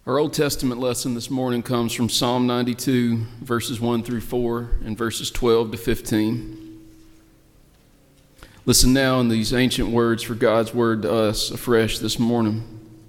Our Old Testament lesson this morning comes from Psalm 92, verses 1 through 4, and verses 12 to 15. Listen now in these ancient words for God's word to us afresh this morning.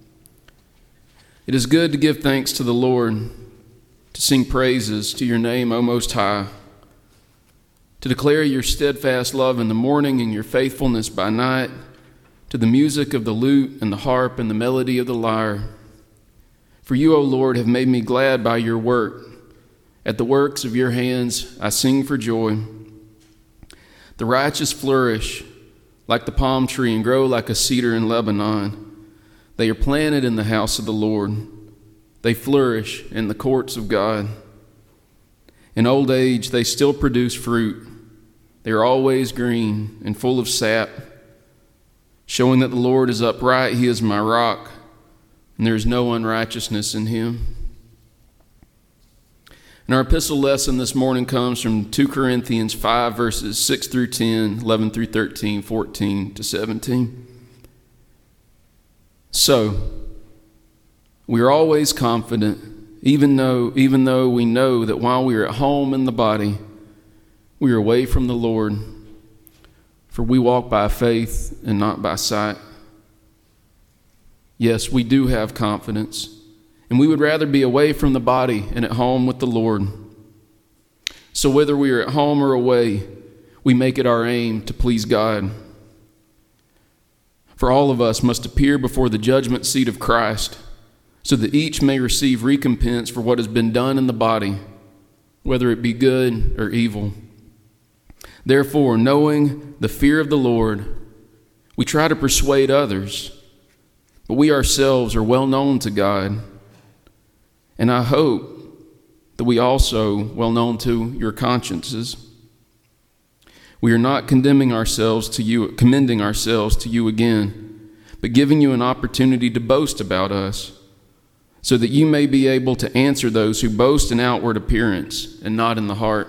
It is good to give thanks to the Lord, to sing praises to your name, O Most High, to declare your steadfast love in the morning and your faithfulness by night, to the music of the lute and the harp and the melody of the lyre. For you, O Lord, have made me glad by your work. At the works of your hands I sing for joy. The righteous flourish like the palm tree and grow like a cedar in Lebanon. They are planted in the house of the Lord. They flourish in the courts of God. In old age they still produce fruit. They are always green and full of sap, showing that the Lord is upright. He is my rock, and there is no unrighteousness in him. And our epistle lesson this morning comes from 2 Corinthians 5, verses 6 through 10, 11 through 13, 14 to 17. So, we are always confident, even though we know that while we are at home in the body, we are away from the Lord, for we walk by faith and not by sight. Yes, we do have confidence, and we would rather be away from the body and at home with the Lord. So whether we are at home or away, we make it our aim to please God. For all of us must appear before the judgment seat of Christ, so that each may receive recompense for what has been done in the body, whether it be good or evil. Therefore, knowing the fear of the Lord, we try to persuade others, but we ourselves are well known to God, and I hope that we also well known to your consciences. We are not commending ourselves to you again, but giving you an opportunity to boast about us, so that you may be able to answer those who boast in outward appearance and not in the heart.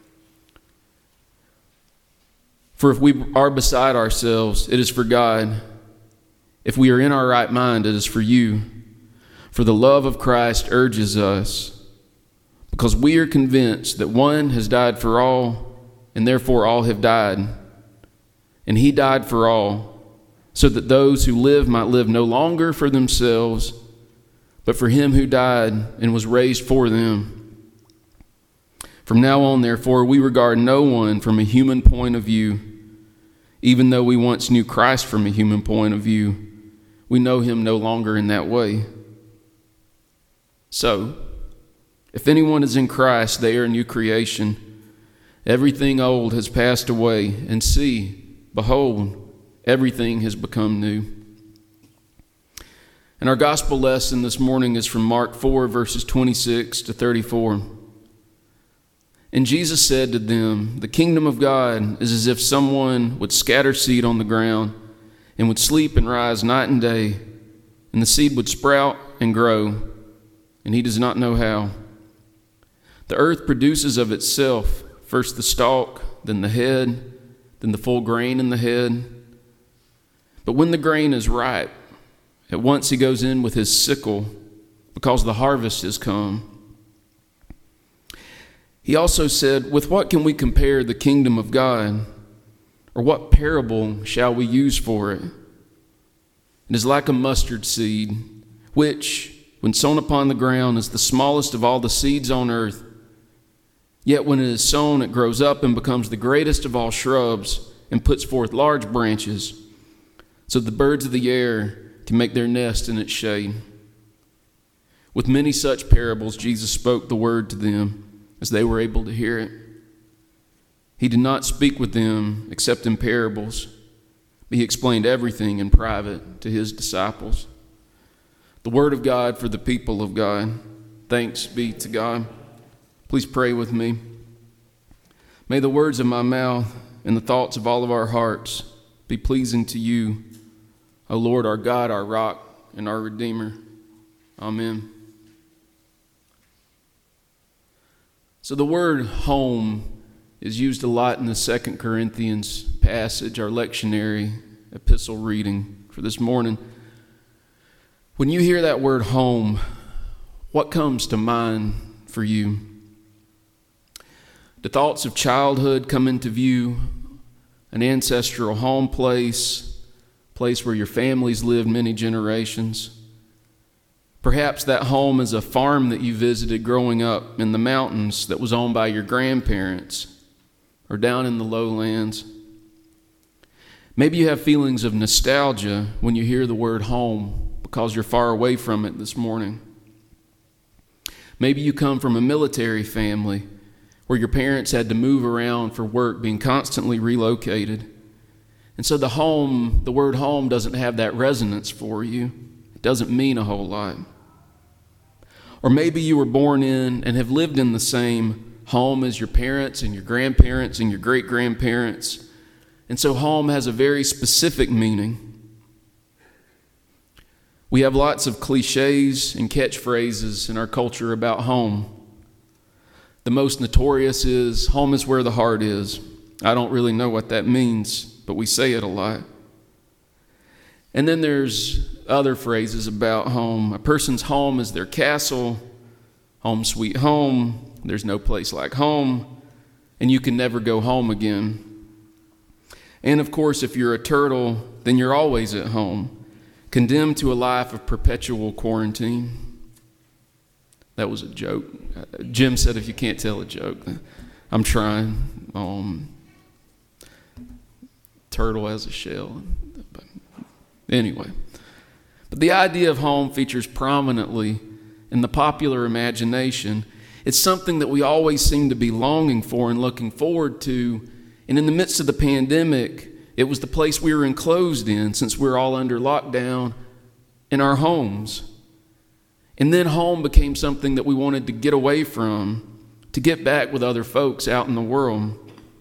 For if we are beside ourselves, it is for God. If we are in our right mind, it is for you. For the love of Christ urges us, because we are convinced that one has died for all, and therefore all have died. And he died for all, so that those who live might live no longer for themselves, but for him who died and was raised for them. From now on, therefore, we regard no one from a human point of view. Even though we once knew Christ from a human point of view, we know him no longer in that way. So, if anyone is in Christ, they are a new creation. Everything old has passed away, and see, behold, everything has become new. And our gospel lesson this morning is from Mark 4, verses 26 to 34. And Jesus said to them, "The kingdom of God is as if someone would scatter seed on the ground and would sleep and rise night and day, and the seed would sprout and grow, and he does not know how. The earth produces of itself first the stalk, then the head, then the full grain in the head. But when the grain is ripe, at once he goes in with his sickle, because the harvest has come." He also said, "With what can we compare the kingdom of God? Or what parable shall we use for it? It is like a mustard seed, which, when sown upon the ground, is the smallest of all the seeds on earth. Yet when it is sown, it grows up and becomes the greatest of all shrubs and puts forth large branches, so the birds of the air can make their nest in its shade." With many such parables, Jesus spoke the word to them as they were able to hear it. He did not speak with them except in parables, but he explained everything in private to his disciples. The word of God for the people of God. Thanks be to God. Please pray with me. May the words of my mouth and the thoughts of all of our hearts be pleasing to you, O Lord, our God, our rock, and our Redeemer. Amen. So the word home is used a lot in the 2 Corinthians passage, our lectionary epistle reading for this morning. When you hear that word home, what comes to mind for you? The thoughts of childhood come into view, an ancestral home place where your families lived many generations. Perhaps that home is a farm that you visited growing up in the mountains that was owned by your grandparents, or down in the lowlands. Maybe you have feelings of nostalgia when you hear the word home because you're far away from it this morning. Maybe you come from a military family where your parents had to move around for work, being constantly relocated. And so the word home doesn't have that resonance for you. It doesn't mean a whole lot. Or maybe you were born in and have lived in the same home as your parents and your grandparents and your great-grandparents. And so home has a very specific meaning. We have lots of cliches and catchphrases in our culture about home. The most notorious is, home is where the heart is. I don't really know what that means, but we say it a lot. And then there's other phrases about home. A person's home is their castle, home sweet home, there's no place like home, and you can never go home again. And of course, if you're a turtle, then you're always at home, condemned to a life of perpetual quarantine. That was a joke. Jim said if you can't tell a joke, I'm trying. Turtle has a shell. But anyway. But the idea of home features prominently in the popular imagination. It's something that we always seem to be longing for and looking forward to. And in the midst of the pandemic, it was the place we were enclosed in since we were all under lockdown in our homes. And then home became something that we wanted to get away from, to get back with other folks out in the world.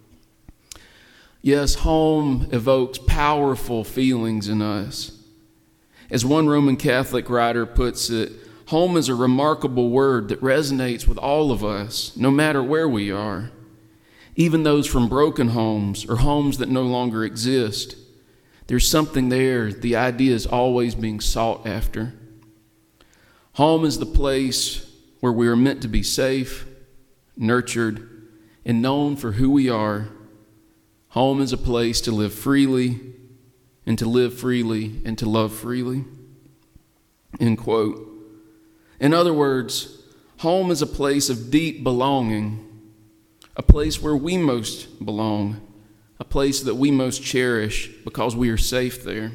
Yes, home evokes powerful feelings in us. As one Roman Catholic writer puts it, home is a remarkable word that resonates with all of us, no matter where we are. Even those from broken homes or homes that no longer exist. There's something there. The idea is always being sought after. Home is the place where we are meant to be safe, nurtured, and known for who we are. Home is a place to live freely, and to live freely, and to love freely. End quote. In other words, home is a place of deep belonging, a place where we most belong, a place that we most cherish because we are safe there.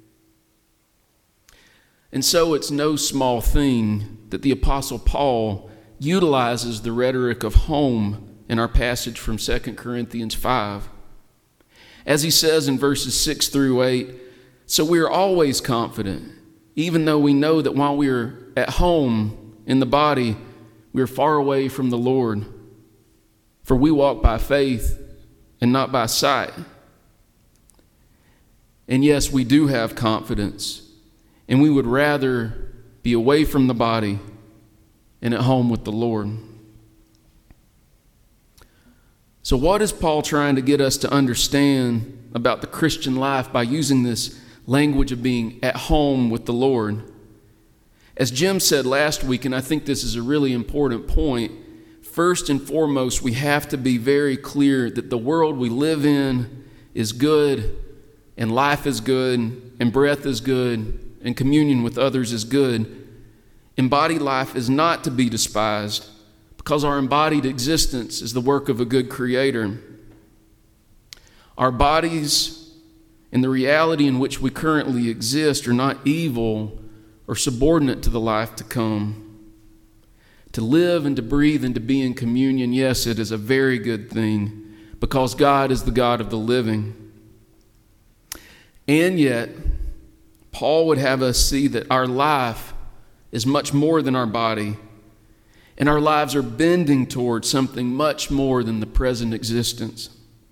And so it's no small thing that the Apostle Paul utilizes the rhetoric of home in our passage from 2 Corinthians 5. As he says in verses 6 through 8, so we are always confident, even though we know that while we are at home in the body, we are far away from the Lord. For we walk by faith and not by sight. And yes, we do have confidence, and we would rather be away from the body and at home with the Lord. So what is Paul trying to get us to understand about the Christian life by using this language of being at home with the Lord? As Jim said last week, and I think this is a really important point, first and foremost, we have to be very clear that the world we live in is good, and life is good, and breath is good, and communion with others is good. Embodied life is not to be despised because our embodied existence is the work of a good Creator. Our bodies and the reality in which we currently exist are not evil or subordinate to the life to come. To live and to breathe and to be in communion, yes, it is a very good thing because God is the God of the living. And yet, Paul would have us see that our life is much more than our body, and our lives are bending towards something much more than the present existence.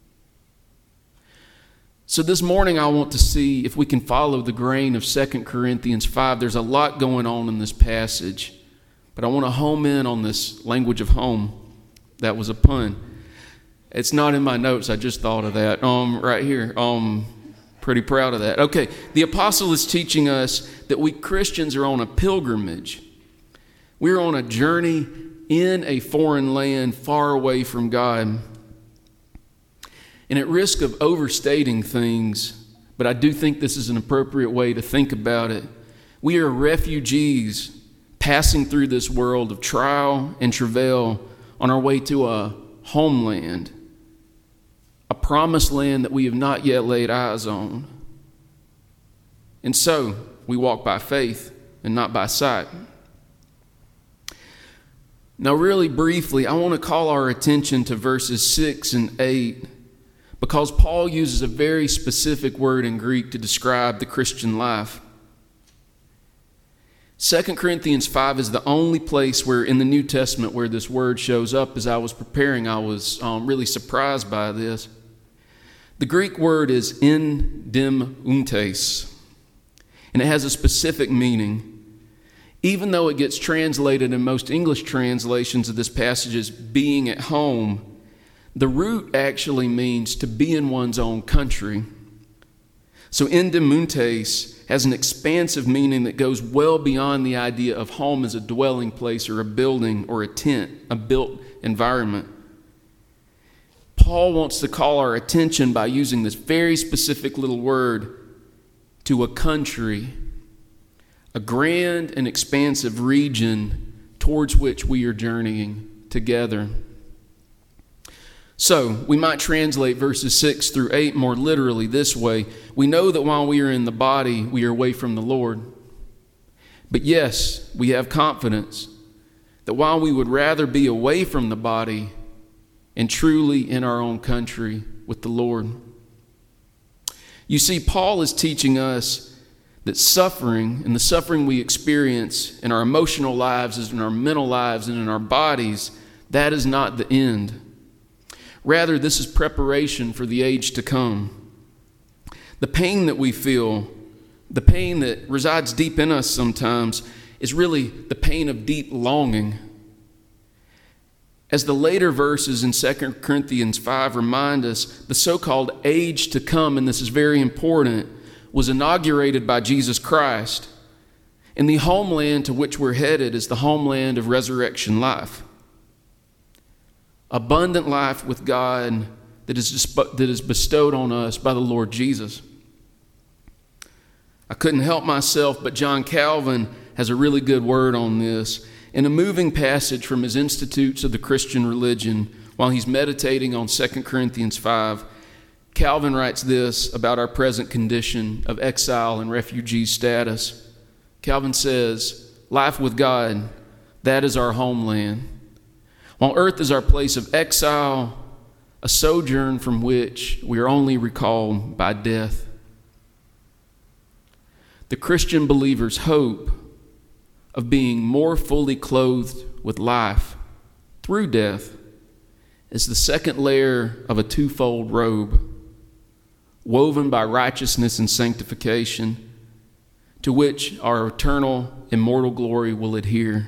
So this morning I want to see if we can follow the grain of 2 Corinthians 5. There's a lot going on in this passage, but I want to home in on this language of home. That was a pun. It's not in my notes. I just thought of that right here. Pretty proud of that. Okay, the apostle is teaching us that we Christians are on a pilgrimage. We're on a journey in a foreign land far away from God. And at risk of overstating things, but I do think this is an appropriate way to think about it, we are refugees passing through this world of trial and travail on our way to a homeland, a promised land that we have not yet laid eyes on. And so, we walk by faith and not by sight. Now, really briefly, I want to call our attention to verses 6 and 8 because Paul uses a very specific word in Greek to describe the Christian life. 2 Corinthians 5 is the only place where in the New Testament where this word shows up. As I was preparing, I was really surprised by this. The Greek word is endymuntes, and it has a specific meaning. Even though it gets translated in most English translations of this passage as being at home, the root actually means to be in one's own country. So endymuntes has an expansive meaning that goes well beyond the idea of home as a dwelling place or a building or a tent, a built environment. Paul wants to call our attention by using this very specific little word to a country, a grand and expansive region towards which we are journeying together. So, we might translate verses 6 through 8 more literally this way. We know that while we are in the body, we are away from the Lord. But yes, we have confidence that while we would rather be away from the body and truly in our own country with the Lord. You see, Paul is teaching us that suffering and the suffering we experience in our emotional lives, as in our mental lives, and in our bodies, that is not the end. Rather, this is preparation for the age to come. The pain that we feel, the pain that resides deep in us sometimes, is really the pain of deep longing. As the later verses in 2 Corinthians 5 remind us, the so-called age to come, and this is very important, was inaugurated by Jesus Christ. And the homeland to which we're headed is the homeland of resurrection life. Abundant life with God that is bestowed on us by the Lord Jesus. I couldn't help myself, but John Calvin has a really good word on this. In a moving passage from his Institutes of the Christian Religion, while he's meditating on 2 Corinthians 5, Calvin writes this about our present condition of exile and refugee status. Calvin says, "Life with God, that is our homeland. While earth is our place of exile, a sojourn from which we are only recalled by death." The Christian believer's hope of being more fully clothed with life through death is the second layer of a twofold robe, woven by righteousness and sanctification, to which our eternal, immortal glory will adhere.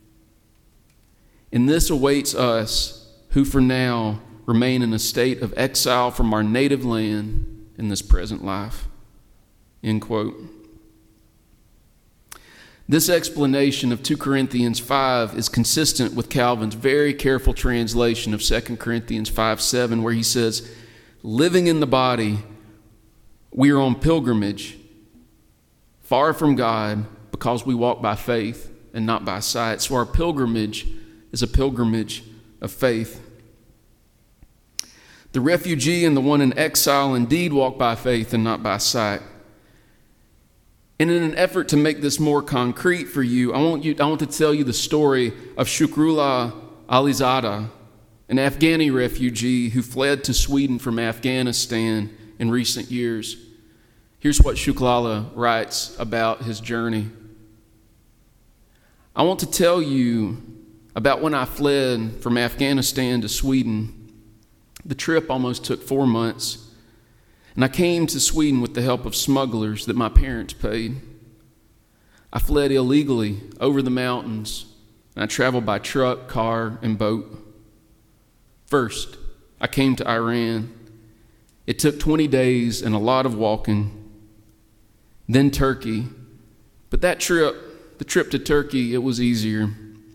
And this awaits us who for now remain in a state of exile from our native land in this present life. End quote. This explanation of 2 Corinthians 5 is consistent with Calvin's very careful translation of 2 Corinthians 5:7, where he says, "Living in the body, we are on pilgrimage, far from God, because we walk by faith and not by sight." So our pilgrimage is a pilgrimage of faith. The refugee and the one in exile indeed walk by faith and not by sight. And in an effort to make this more concrete for you, I want to tell you the story of Shukrullah Alizada, an Afghani refugee who fled to Sweden from Afghanistan in recent years. Here's what Shukrullah writes about his journey. "I want to tell you about when I fled from Afghanistan to Sweden. The trip almost took 4 months, and I came to Sweden with the help of smugglers that my parents paid. I fled illegally over the mountains, and I traveled by truck, car, and boat. First, I came to Iran. It took 20 days and a lot of walking. Then Turkey. But the trip to Turkey, it was easier.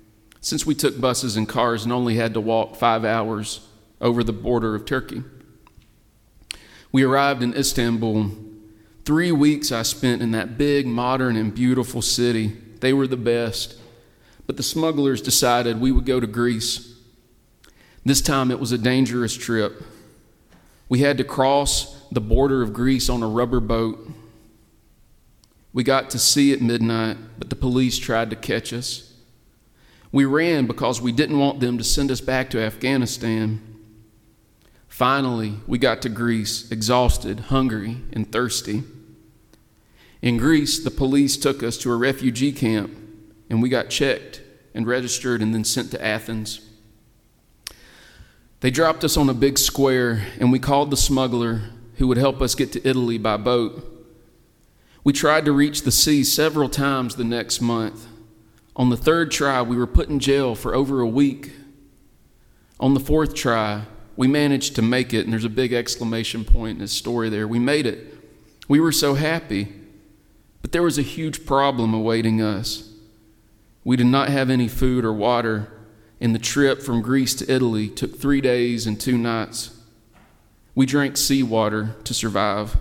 since we took buses and cars and only had to walk 5 hours over the border of Turkey. We arrived in Istanbul. 3 weeks I spent in that big, modern, and beautiful city. They were the best. But the smugglers decided we would go to Greece. This time it was a dangerous trip. We had to cross the border of Greece on a rubber boat. We got to sea at midnight, but the police tried to catch us. We ran because we didn't want them to send us back to Afghanistan. Finally, we got to Greece, exhausted, hungry, and thirsty. In Greece, the police took us to a refugee camp, and we got checked and registered and then sent to Athens. They dropped us on a big square, and we called the smuggler who would help us get to Italy by boat. We tried to reach the sea several times the next month. On the 3rd try, we were put in jail for over a week. On the 4th try, we managed to make it, and there's a big exclamation point in his story there. We made it. We were so happy. But there was a huge problem awaiting us. We did not have any food or water, and the trip from Greece to Italy took 3 days and 2 nights. We drank seawater to survive.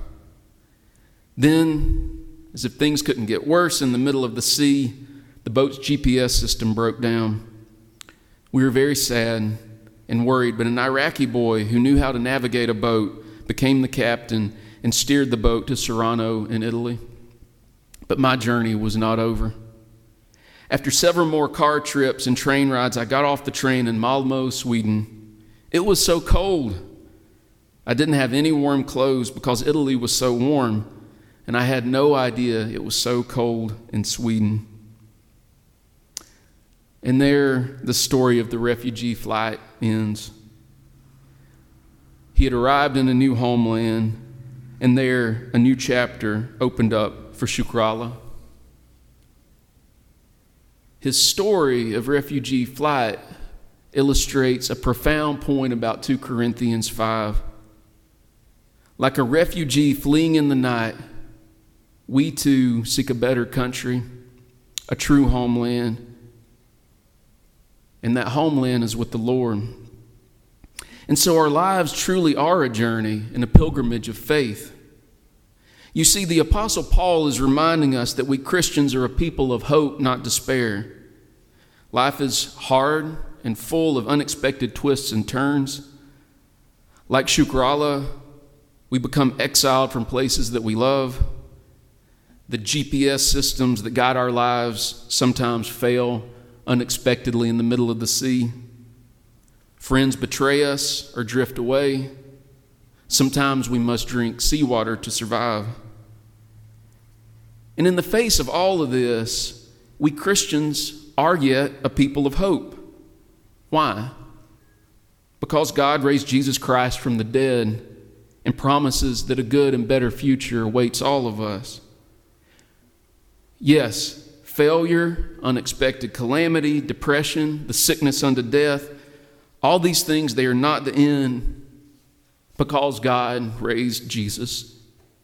Then, as if things couldn't get worse, in the middle of the sea, the boat's GPS system broke down. We were very sad and worried, but an Iraqi boy who knew how to navigate a boat became the captain and steered the boat to Salerno in Italy. But my journey was not over. After several more car trips and train rides, I got off the train in Malmö, Sweden. It was so cold. I didn't have any warm clothes because Italy was so warm, and I had no idea it was so cold in Sweden. And there, the story of the refugee flight ends. He had arrived in a new homeland, and there, a new chapter opened up for Shukrallah. His story of refugee flight illustrates a profound point about 2 Corinthians 5. Like a refugee fleeing in the night, we too seek a better country, a true homeland, and that homeland is with the Lord. And so our lives truly are a journey and a pilgrimage of faith. You see, the Apostle Paul is reminding us that we Christians are a people of hope, not despair. Life is hard and full of unexpected twists and turns. Like Shukrallah, we become exiled from places that we love. The GPS systems that guide our lives sometimes fail unexpectedly in the middle of the sea. Friends betray us or drift away. Sometimes we must drink seawater to survive. And in the face of all of this, we Christians are yet a people of hope. Why? Because God raised Jesus Christ from the dead and promises that a good and better future awaits all of us. Yes, failure, unexpected calamity, depression, the sickness unto death, all these things, they are not the end because God raised Jesus.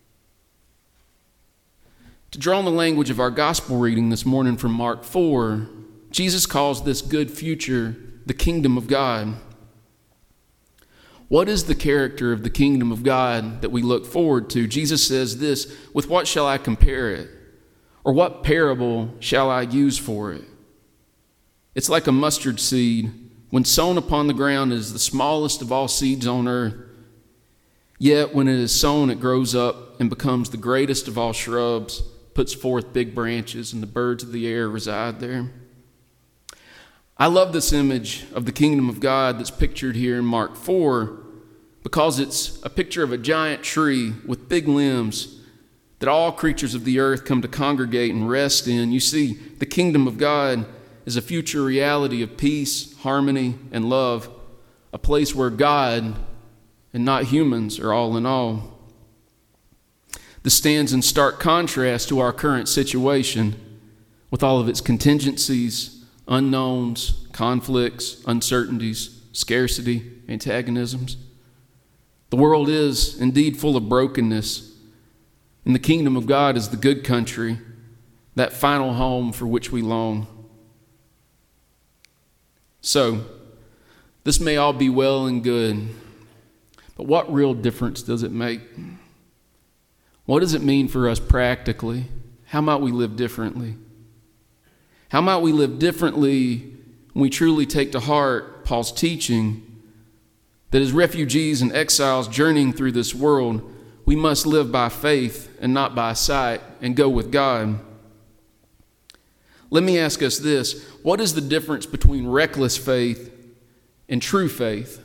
To draw on the language of our gospel reading this morning from Mark 4, Jesus calls this good future the kingdom of God. What is the character of the kingdom of God that we look forward to? Jesus says this, "With what shall I compare it? Or what parable shall I use for it? It's like a mustard seed. When sown upon the ground, it is the smallest of all seeds on earth. Yet when it is sown, it grows up and becomes the greatest of all shrubs, puts forth big branches, and the birds of the air reside there." I love this image of the kingdom of God that's pictured here in Mark 4 because it's a picture of a giant tree with big limbs that all creatures of the earth come to congregate and rest in. You see, the kingdom of God is a future reality of peace, harmony, and love, a place where God and not humans are all in all. This stands in stark contrast to our current situation with all of its contingencies, unknowns, conflicts, uncertainties, scarcity, antagonisms. The world is indeed full of brokenness, and the kingdom of God is the good country, that final home for which we long. So, this may all be well and good, but what real difference does it make? What does it mean for us practically? How might we live differently? How might we live differently when we truly take to heart Paul's teaching that as refugees and exiles journeying through this world, we must live by faith and not by sight and go with God? Let me ask us this. What is the difference between reckless faith and true faith?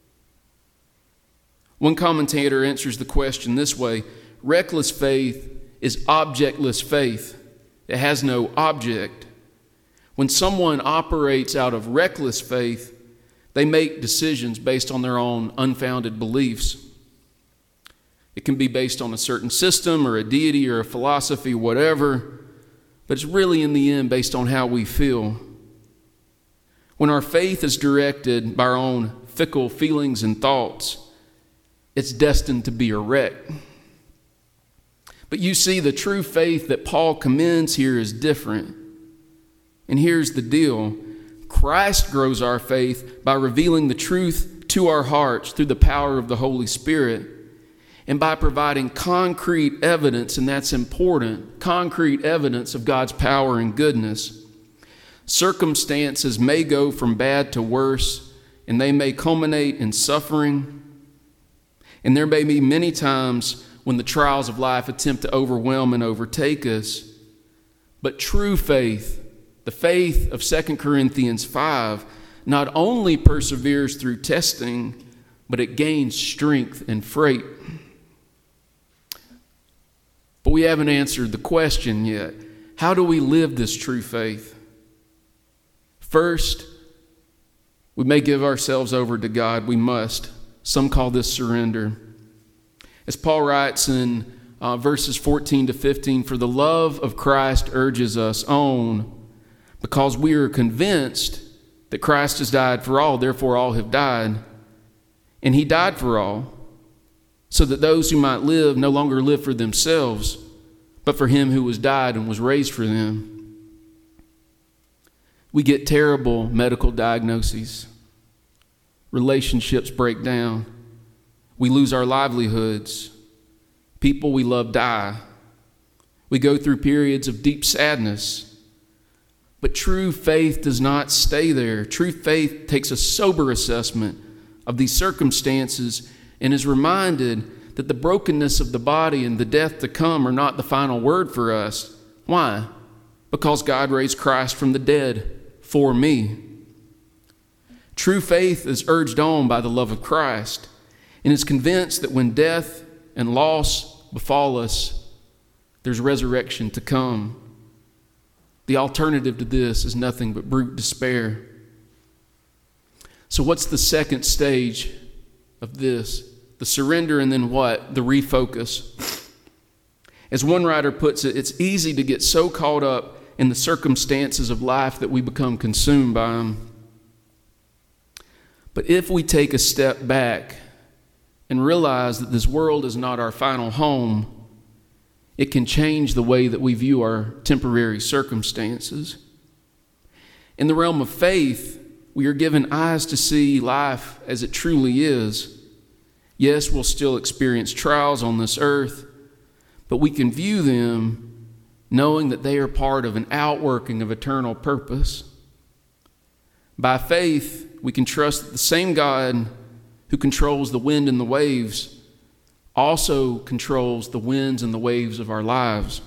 One commentator answers the question this way: reckless faith is objectless faith. It has no object. When someone operates out of reckless faith, they make decisions based on their own unfounded beliefs. It can be based on a certain system or a deity or a philosophy, whatever, but it's really in the end based on how we feel. When our faith is directed by our own fickle feelings and thoughts, it's destined to be a wreck. But you see, the true faith that Paul commends here is different. And here's the deal. Christ grows our faith by revealing the truth to our hearts through the power of the Holy Spirit and by providing concrete evidence, and that's important, concrete evidence of God's power and goodness. Circumstances may go from bad to worse, and they may culminate in suffering. And there may be many times when the trials of life attempt to overwhelm and overtake us. But true faith, the faith of 2 Corinthians 5, not only perseveres through testing, but it gains strength and freight. But we haven't answered the question yet. How do we live this true faith? First, we may give ourselves over to God. We must. Some call this surrender. As Paul writes in verses 14 to 15, "For the love of Christ urges us on, because we are convinced that Christ has died for all, therefore all have died. And he died for all, so that those who might live no longer live for themselves, but for him who was died and was raised for them." We get terrible medical diagnoses. Relationships break down. We lose our livelihoods. People we love die. We go through periods of deep sadness. But true faith does not stay there. True faith takes a sober assessment of these circumstances and is reminded that the brokenness of the body and the death to come are not the final word for us. Why? Because God raised Christ from the dead for me. True faith is urged on by the love of Christ and is convinced that when death and loss befall us, there's resurrection to come. The alternative to this is nothing but brute despair. So what's the second stage of this? The surrender, and then what? The refocus. As one writer puts it, it's easy to get so caught up in the circumstances of life that we become consumed by them. But if we take a step back and realize that this world is not our final home, it can change the way that we view our temporary circumstances. In the realm of faith, we are given eyes to see life as it truly is. Yes, we'll still experience trials on this earth, but we can view them knowing that they are part of an outworking of eternal purpose. By faith, we can trust that the same God who controls the wind and the waves also controls the winds and the waves of our lives.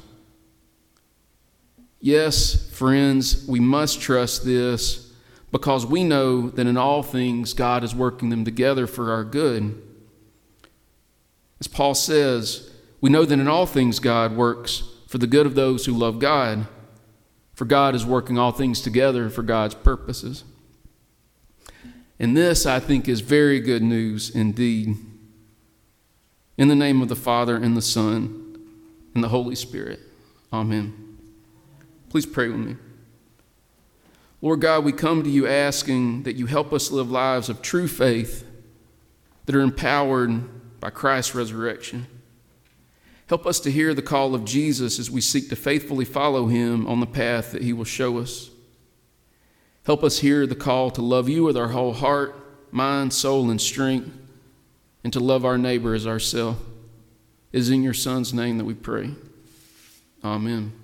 Yes, friends, we must trust this because we know that in all things God is working them together for our good. As Paul says, we know that in all things God works for the good of those who love God, for God is working all things together for God's purposes. And this, I think, is very good news indeed. In the name of the Father, and the Son, and the Holy Spirit. Amen. Please pray with me. Lord God, we come to you asking that you help us live lives of true faith that are empowered by Christ's resurrection. Help us to hear the call of Jesus as we seek to faithfully follow him on the path that he will show us. Help us hear the call to love you with our whole heart, mind, soul, and strength, and to love our neighbor as ourselves. It is in your Son's name that we pray. Amen.